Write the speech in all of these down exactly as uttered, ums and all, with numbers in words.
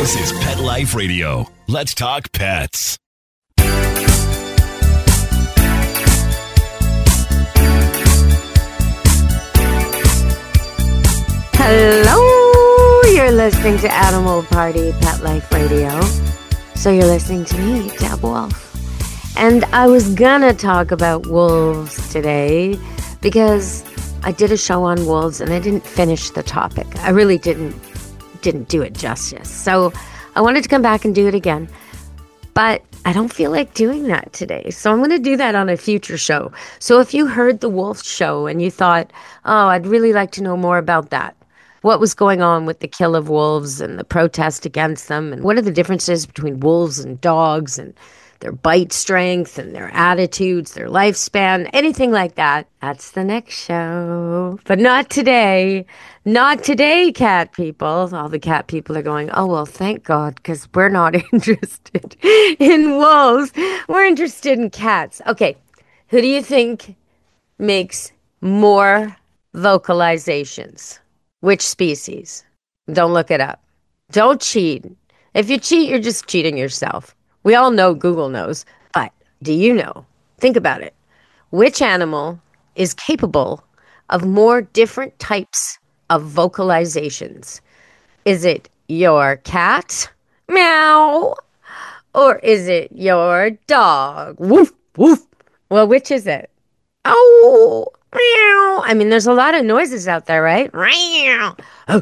This is Pet Life Radio. Let's talk pets. Hello, you're listening to Animal Party Pet Life Radio. So you're listening to me, Deb Wolf. And I was gonna talk about wolves today because I did a show on wolves and I didn't finish the topic. I really didn't didn't do it justice. So I wanted to come back and do it again. But I don't feel like doing that today. So I'm going to do that on a future show. So if you heard the wolf show and you thought, oh, I'd really like to know more about that. What was going on with the kill of wolves and the protest against them? And what are the differences between wolves and dogs and their bite strength and their attitudes, their lifespan, anything like that? That's the next show. But not today. Not today, cat people. All the cat people are going, oh, well, thank God, because we're not interested in wolves. We're interested in cats. Okay, who do you think makes more vocalizations? Which species? Don't look it up. Don't cheat. If you cheat, you're just cheating yourself. We all know Google knows. But do you know? Think about it. Which animal is capable of more different types of vocalizations? Is it your cat? Meow. Or is it your dog? Woof, woof. Well, which is it? Oh, meow. I mean, there's a lot of noises out there, right? Meow.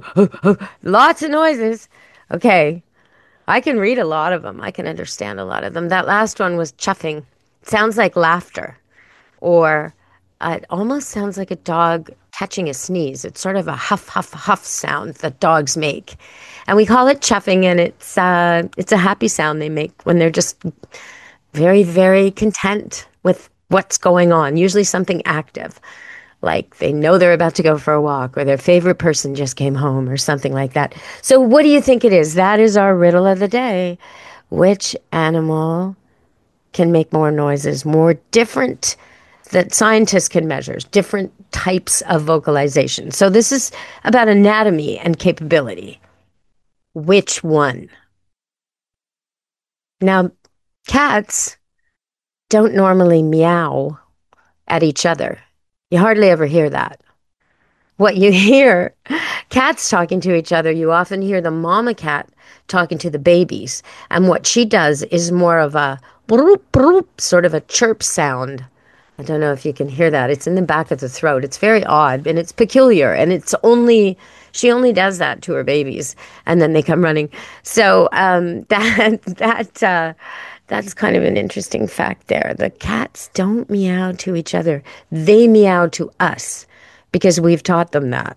Lots of noises. Okay. I can read a lot of them. I can understand a lot of them. That last one was chuffing. It sounds like laughter. Or uh, it almost sounds like a dog catching a sneeze. It's sort of a huff, huff, huff sound that dogs make. And we call it chuffing, and it's uh, it's a happy sound they make when they're just very, very content with what's going on. Usually something active. Like they know they're about to go for a walk or their favorite person just came home or something like that. So what do you think it is? That is our riddle of the day. Which animal can make more noises, more different that scientists can measure, different types of vocalization? So this is about anatomy and capability. Which one? Now, cats don't normally meow at each other. You hardly ever hear that. What you hear, cats talking to each other, you often hear the mama cat talking to the babies. And what she does is more of a broop, broop, sort of a chirp sound. I don't know if you can hear that. It's in the back of the throat. It's very odd and it's peculiar. And it's only, she only does that to her babies. And then they come running. So um, that, that, uh, That's kind of an interesting fact there. The cats don't meow to each other. They meow to us because we've taught them that.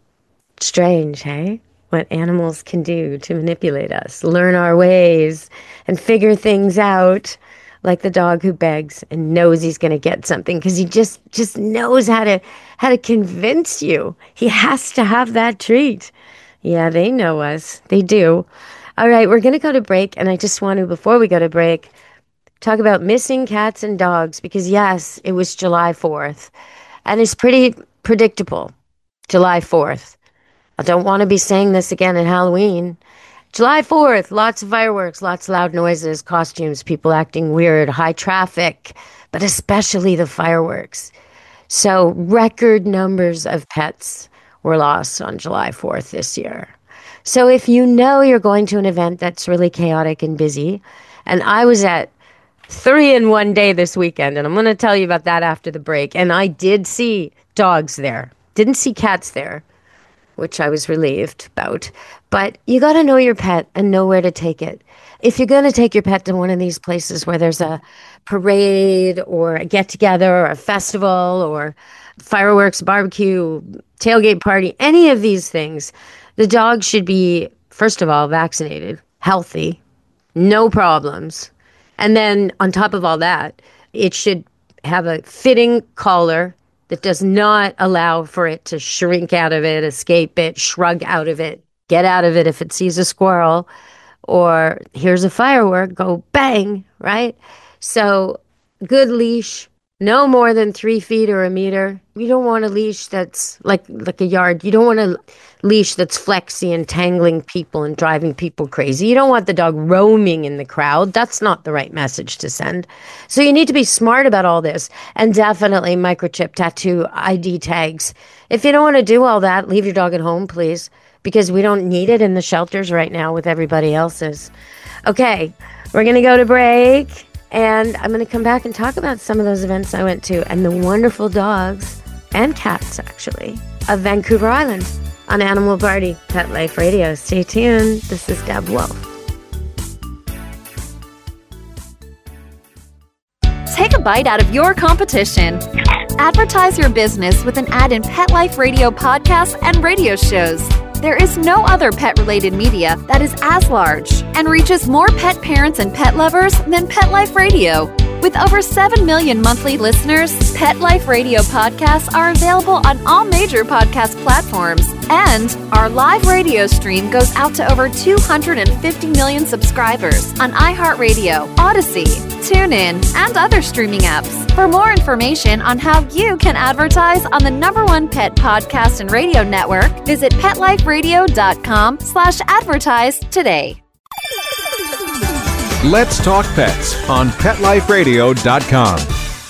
Strange, hey? What animals can do to manipulate us, learn our ways, and figure things out. Like the dog who begs and knows he's going to get something because he just, just knows how to, how to convince you. He has to have that treat. Yeah, they know us. They do. All right, we're going to go to break, and I just want to, before we go to break, talk about missing cats and dogs, because yes, it was July fourth, and it's pretty predictable, July fourth. I don't want to be saying this again at Halloween. July fourth, lots of fireworks, lots of loud noises, costumes, people acting weird, high traffic, but especially the fireworks. So record numbers of pets were lost on July fourth this year. So if you know you're going to an event that's really chaotic and busy, and I was at three in one day this weekend, and I'm going to tell you about that after the break, and I did see dogs there. Didn't see cats there, which I was relieved about. But you got to know your pet and know where to take it. If you're going to take your pet to one of these places where there's a parade or a get-together or a festival or fireworks, barbecue, tailgate party, any of these things, the dog should be, first of all, vaccinated, healthy, no problems. And then on top of all that, it should have a fitting collar that does not allow for it to shrink out of it, escape it, shrug out of it, get out of it if it sees a squirrel, or here's a firework, go bang, right? So good leash, No more than three feet or a meter. You don't want a leash that's like like a yard. You don't want a leash that's flexy and tangling people and driving people crazy. You don't want the dog roaming in the crowd. That's not the right message to send. So you need to be smart about all this, and definitely microchip, tattoo, I D tags. If you don't want to do all that, leave your dog at home, please, because we don't need it in the shelters right now with everybody else's. Okay, we're going to go to break. And I'm going to come back and talk about some of those events I went to and the wonderful dogs and cats, actually, of Vancouver Island on Animal Party Pet Life Radio. Stay tuned. This is Deb Wolf. Take a bite out of your competition. Advertise your business with an ad in Pet Life Radio podcasts and radio shows. There is no other pet-related media that is as large and reaches more pet parents and pet lovers than Pet Life Radio. With over seven million monthly listeners, Pet Life Radio podcasts are available on all major podcast platforms. And our live radio stream goes out to over two hundred fifty million subscribers on iHeartRadio, Odyssey, TuneIn, and other streaming apps. For more information on how you can advertise on the number one pet podcast and radio network, visit PetLifeRadio.com slash advertise today. Let's Talk Pets on Pet Life Radio dot com.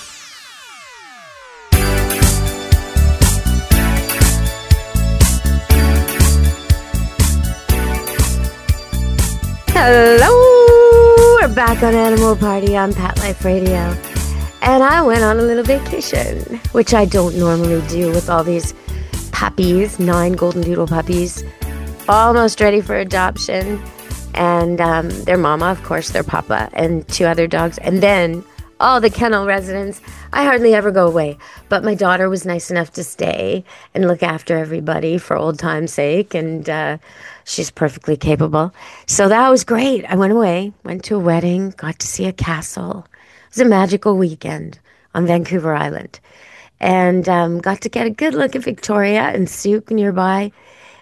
Hello! We're back on Animal Party on Pet Life Radio. And I went on a little vacation, which I don't normally do with all these puppies, nine golden doodle puppies, almost ready for adoption. And um, their mama, of course, their papa, and two other dogs. And then all the kennel residents. I hardly ever go away. But my daughter was nice enough to stay and look after everybody for old time's sake. And uh, she's perfectly capable. So that was great. I went away, went to a wedding, got to see a castle. It was a magical weekend on Vancouver Island. And um, got to get a good look at Victoria and Souk nearby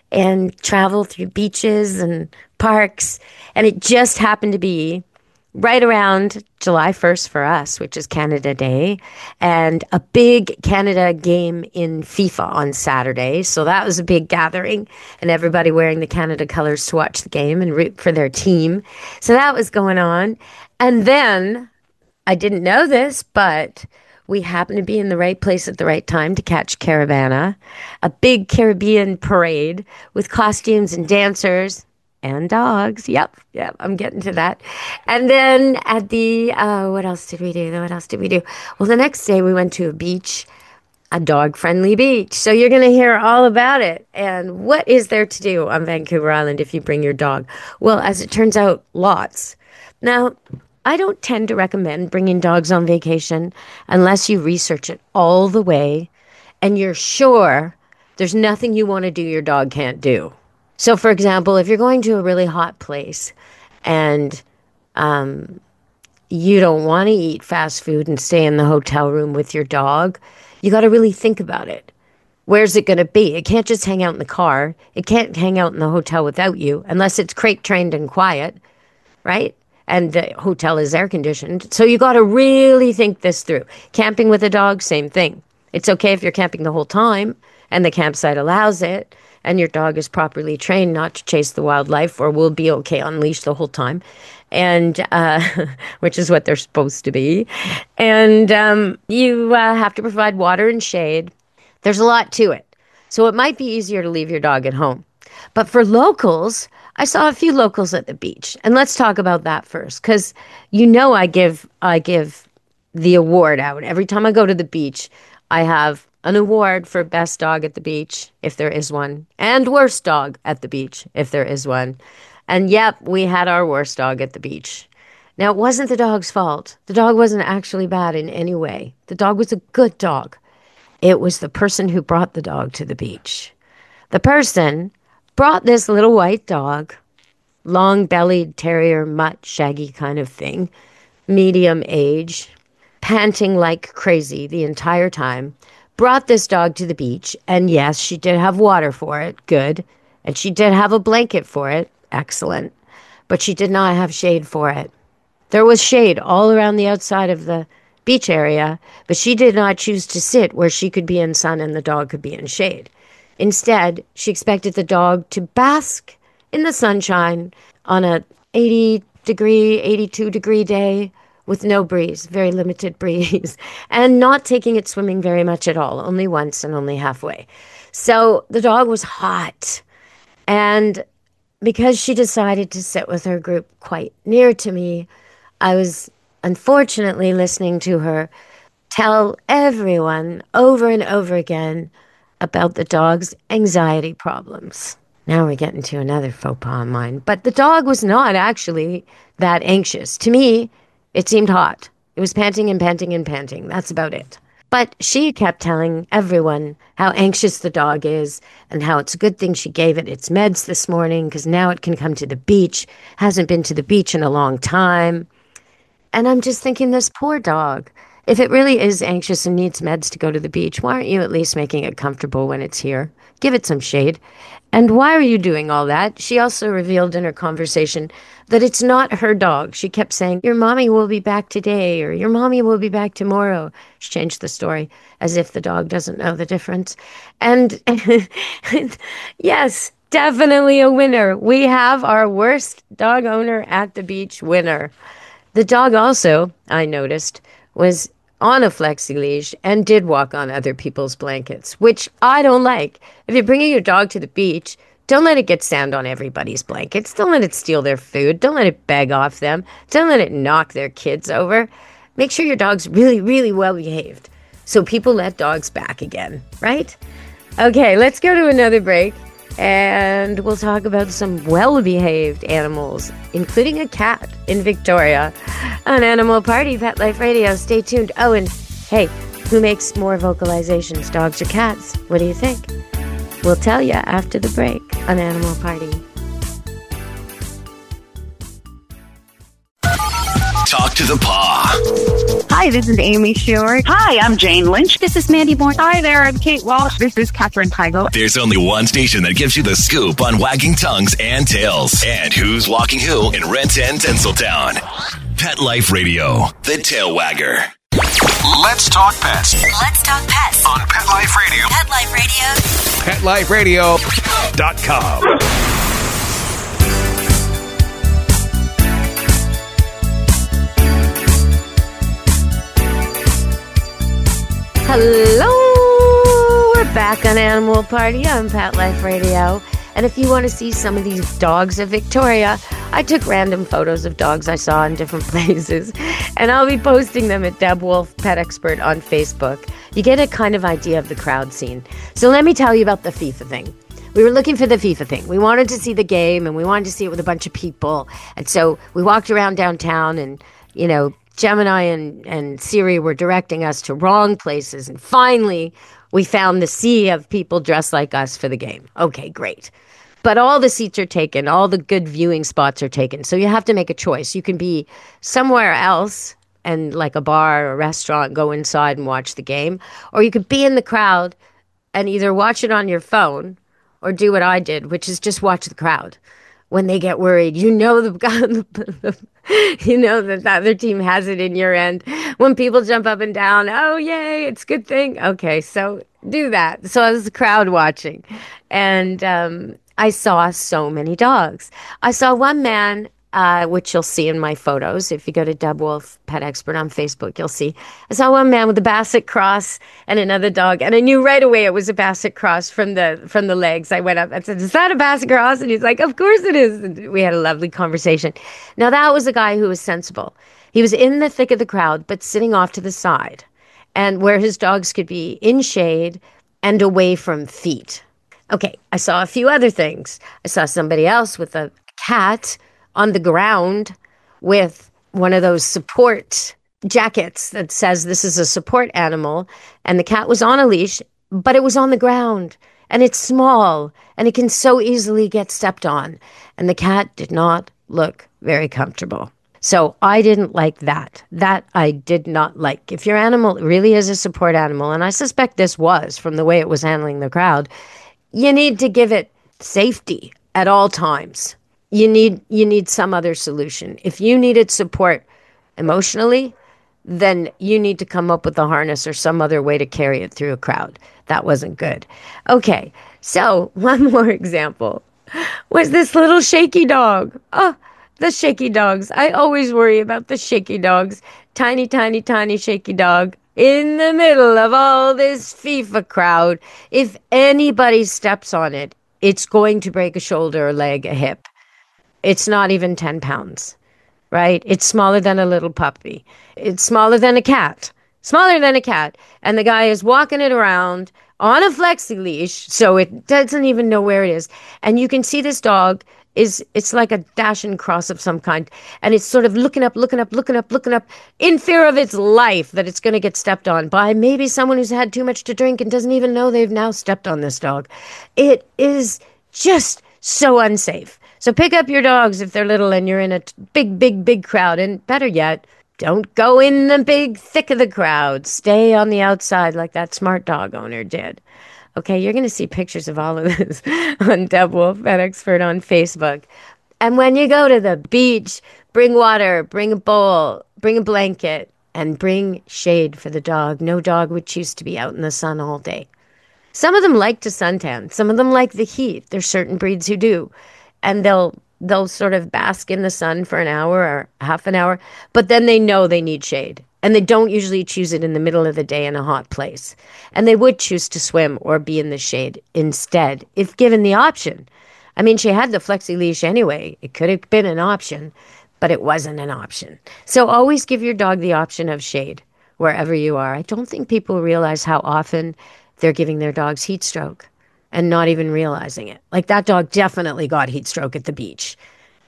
and travel through beaches and parks. And it just happened to be right around July first for us, which is Canada Day, and a big Canada game in FIFA on Saturday. So that was a big gathering, and everybody wearing the Canada colors to watch the game and root for their team. So that was going on. And then, I didn't know this, but we happened to be in the right place at the right time to catch Caravana, a big Caribbean parade with costumes and dancers and dogs. Yep, yep, I'm getting to that. And then at the, uh, what else did we do? What else did we do? Well, the next day we went to a beach, a dog-friendly beach. So you're going to hear all about it. And what is there to do on Vancouver Island if you bring your dog? Well, as it turns out, lots. Now, I don't tend to recommend bringing dogs on vacation unless you research it all the way and you're sure there's nothing you want to do your dog can't do. So, for example, if you're going to a really hot place and um, you don't want to eat fast food and stay in the hotel room with your dog, you got to really think about it. Where's it going to be? It can't just hang out in the car. It can't hang out in the hotel without you unless it's crate trained and quiet, right? And the hotel is air conditioned. So you got to really think this through. Camping with a dog, same thing. It's okay if you're camping the whole time and the campsite allows it and your dog is properly trained not to chase the wildlife or will be okay on leash the whole time, and uh, which is what they're supposed to be. And um, you uh, have to provide water and shade. There's a lot to it. So it might be easier to leave your dog at home. But for locals, I saw a few locals at the beach. And let's talk about that first, because you know I give I give the award out. Every time I go to the beach, I have an award for best dog at the beach, if there is one, and worst dog at the beach, if there is one. And yep, we had our worst dog at the beach. Now, it wasn't the dog's fault. The dog wasn't actually bad in any way. The dog was a good dog. It was the person who brought the dog to the beach. The person brought this little white dog, long-bellied terrier, mutt, shaggy kind of thing, medium age, panting like crazy the entire time, brought this dog to the beach, and yes, she did have water for it, good, and she did have a blanket for it, excellent, but she did not have shade for it. There was shade all around the outside of the beach area, but she did not choose to sit where she could be in sun and the dog could be in shade. Instead, she expected the dog to bask in the sunshine on a eighty degree, eighty-two degree day with no breeze, very limited breeze, and not taking it swimming very much at all, only once and only halfway. So the dog was hot. And because she decided to sit with her group quite near to me, I was unfortunately listening to her tell everyone over and over again about the dog's anxiety problems. Now we're getting to another faux pas of mine. But the dog was not actually that anxious. To me, it seemed hot. It was panting and panting and panting. That's about it. But she kept telling everyone how anxious the dog is and how it's a good thing she gave it its meds this morning because now it can come to the beach. Hasn't been to the beach in a long time. And I'm just thinking, this poor dog, if it really is anxious and needs meds to go to the beach, why aren't you at least making it comfortable when it's here? Give it some shade. And why are you doing all that? She also revealed in her conversation that it's not her dog. She kept saying, your mommy will be back today, or your mommy will be back tomorrow. She changed the story as if the dog doesn't know the difference. And yes, definitely a winner. We have our worst dog owner at the beach winner. The dog also, I noticed, was on a flexi leash and did walk on other people's blankets, which I don't like. If you're bringing your dog to the beach, don't let it get sand on everybody's blankets. Don't let it steal their food. Don't let it beg off them. Don't let it knock their kids over. Make sure your dog's really, really well behaved so people let dogs back again, right? Okay, let's go to another break and we'll talk about some well-behaved animals, including a cat in Victoria on Animal Party, Pet Life Radio. Stay tuned. Oh, and hey, who makes more vocalizations, dogs or cats? What do you think? We'll tell you after the break on Animal Party. Talk to the paw. Hi, this is Amy Short. Hi, I'm Jane Lynch. This is Mandy Bourne. Hi there, I'm Kate Walsh. This is Catherine Heigl. There's only one station that gives you the scoop on wagging tongues and tails. And who's walking who in Renton and Tinseltown. Pet Life Radio, the tail wagger. Let's talk pets. Let's talk pets On Pet Life Radio. Pet Life Radio. pet life radio Dot com. Hello! We're back on Animal Party on Pet Life Radio. And if you want to see some of these dogs of Victoria, I took random photos of dogs I saw in different places. And I'll be posting them at Deb Wolf Pet Expert on Facebook. You get a kind of idea of the crowd scene. So let me tell you about the FIFA thing. We were looking for the FIFA thing. We wanted to see the game and we wanted to see it with a bunch of people. And so we walked around downtown and, you know, Gemini and, and Siri were directing us to wrong places. And finally, we found the sea of people dressed like us for the game. Okay, great. But all the seats are taken. All the good viewing spots are taken. So you have to make a choice. You can be somewhere else and like a bar or a restaurant, go inside and watch the game. Or you could be in the crowd and either watch it on your phone or do what I did, which is just watch the crowd. When they get worried, you know the you know that the other team has it in your end. When people jump up and down, oh yay, it's a good thing. Okay, so do that. So I was crowd watching, and um, I saw so many dogs. I saw one man, uh, which you'll see in my photos. If you go to Deb Wolf Pet Expert on Facebook, you'll see. I saw one man with a Basset Cross and another dog, and I knew right away it was a Basset Cross from the from the legs. I went up and said, "Is that a Basset Cross?" And he's like, "Of course it is." And we had a lovely conversation. Now that was a guy who was sensible. He was in the thick of the crowd, but sitting off to the side, and where his dogs could be in shade and away from feet. Okay, I saw a few other things. I saw somebody else with a cat on the ground with one of those support jackets that says this is a support animal, and the cat was on a leash, but it was on the ground, and it's small, and it can so easily get stepped on, and the cat did not look very comfortable. So I didn't like that. That I did not like. If your animal really is a support animal, and I suspect this was from the way it was handling the crowd, you need to give it safety at all times. You need you need some other solution. If you needed support emotionally, then you need to come up with a harness or some other way to carry it through a crowd. That wasn't good. Okay, so one more example was this little shaky dog. Oh, the shaky dogs. I always worry about the shaky dogs. Tiny, tiny, tiny shaky dog in the middle of all this FIFA crowd. If anybody steps on it, it's going to break a shoulder, a leg, a hip. It's not even ten pounds, right? It's smaller than a little puppy. It's smaller than a cat. Smaller than a cat. And the guy is walking it around on a flexi leash, so it doesn't even know where it is. And you can see this dog is, it's like a dash and cross of some kind. And it's sort of looking up, looking up, looking up, looking up, in fear of its life that it's going to get stepped on by maybe someone who's had too much to drink and doesn't even know they've now stepped on this dog. It is just so unsafe. So pick up your dogs if they're little and you're in a big, big, big crowd. And better yet, don't go in the big thick of the crowd. Stay on the outside like that smart dog owner did. Okay, you're going to see pictures of all of this on Deb Wolf, Pet Expert on Facebook. And when you go to the beach, bring water, bring a bowl, bring a blanket, and bring shade for the dog. No dog would choose to be out in the sun all day. Some of them like to suntan. Some of them like the heat. There's certain breeds who do. And they'll they'll sort of bask in the sun for an hour or half an hour, but then they know they need shade. And they don't usually choose it in the middle of the day in a hot place. And they would choose to swim or be in the shade instead, if given the option. I mean, she had the flexi leash anyway. It could have been an option, but it wasn't an option. So always give your dog the option of shade wherever you are. I don't think people realize how often they're giving their dogs heat stroke and not even realizing it. Like that dog definitely got heat stroke at the beach.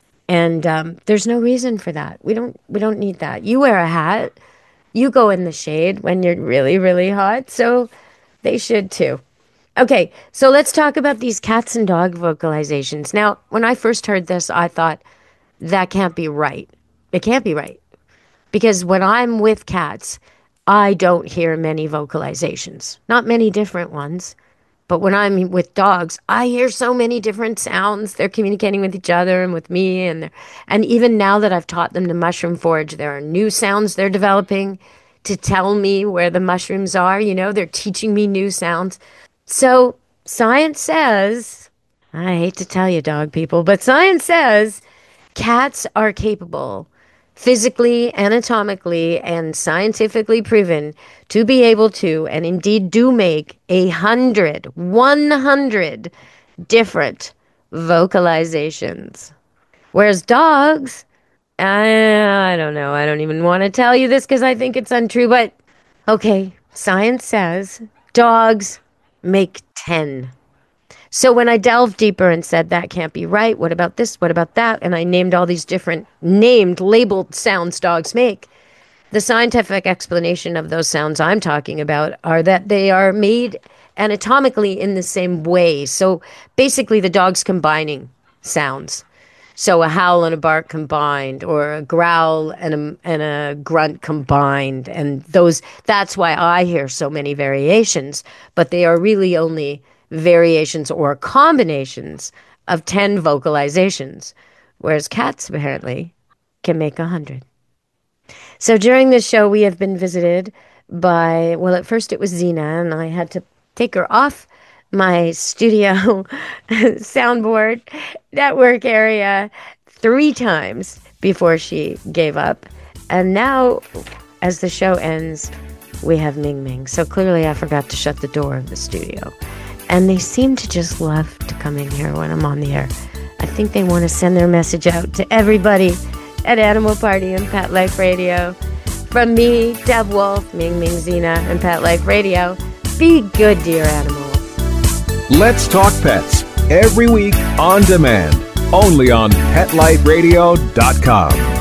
And um, there's no reason for that. We don't we don't need that. You wear a hat. You go in the shade when you're really, really hot. So they should too. Okay, so let's talk about these cats and dog vocalizations. Now, when I first heard this, I thought, that can't be right. It can't be right. Because when I'm with cats, I don't hear many vocalizations. Not many different ones. But when I'm with dogs, I hear so many different sounds. They're communicating with each other and with me. And and even now that I've taught them to mushroom forage, there are new sounds they're developing to tell me where the mushrooms are. You know, they're teaching me new sounds. So science says, I hate to tell you, dog people, but science says cats are capable, physically, anatomically, and scientifically proven to be able to, and indeed do make, a hundred, one hundred different vocalizations. Whereas dogs, I, I don't know, I don't even want to tell you this because I think it's untrue, but okay, science says dogs make ten. So when I delved deeper and said, that can't be right, what about this, what about that, and I named all these different named, labeled sounds dogs make, the scientific explanation of those sounds I'm talking about are that they are made anatomically in the same way. So basically the dog's combining sounds. So a howl and a bark combined, or a growl and a, and a grunt combined. And those that's why I hear so many variations, but they are really only variations or combinations of ten vocalizations, whereas cats apparently can make a hundred. So during this show, we have been visited by, well, at first it was Xena, and I had to take her off my studio soundboard network area three times before she gave up. And now, as the show ends, we have Ming Ming. So clearly I forgot to shut the door of the studio. And they seem to just love to come in here when I'm on the air. I think they want to send their message out to everybody at Animal Party and Pet Life Radio. From me, Deb Wolf, Ming Ming, Xena, and Pet Life Radio, be good to your animals. Let's Talk Pets, every week on demand, only on pet life radio dot com.